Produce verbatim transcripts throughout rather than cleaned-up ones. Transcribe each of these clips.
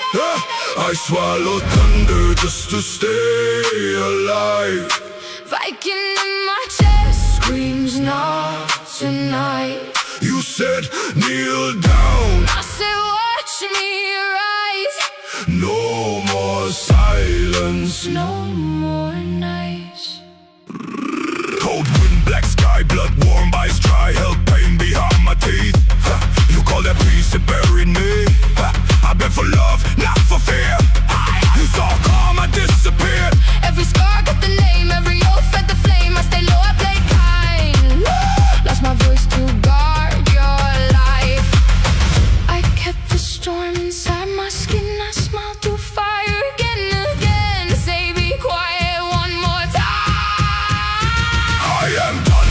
I swallow thunder just to stay alive. Viking in my chest screams not tonight. You said kneel down, I said watch me rise. no more silence, No more nights. cold wind, black sky, blood warm by dry, hell pain behind my teeth. You call that peace, it buried me. I been for love, not for fear. You saw calm, I disappeared. Every scar got the name, every oath fed the flame. I stay low, I play kind. Lost my voice to guard your life. I kept the storm inside my skin. I smiled through fire again and again. Say be quiet one more time. I am done.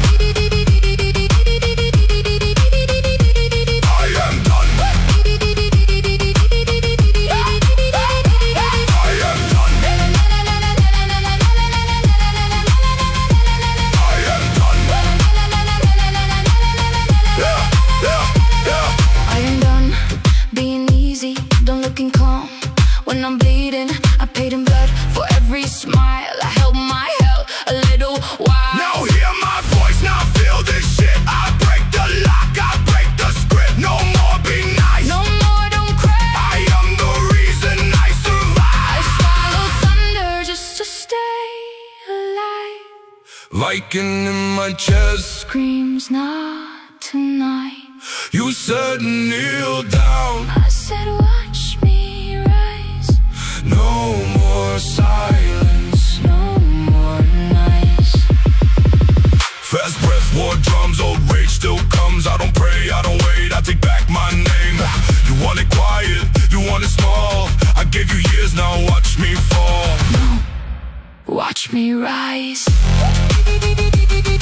I am done. I am done. I am done. Yeah, yeah, yeah. I am done being easy, done looking calm. When I'm bleeding, I paid in blood for every smile. I held my hell a little while. Now hear my voice, now feel this shit. I break the lock, I break the script. No more be nice. No more, don't cry. I am the reason I I survive. swallow thunder just to stay alive. Viking in my chest, Screams not tonight. you said kneel down. I said watch me rise. No more silence, No more nights. fast breath, war drums, old rage still comes. I don't pray, I don't wait, I take back my name. You want it quiet, you want it small. I gave you years, now watch me fall. Watch me rise.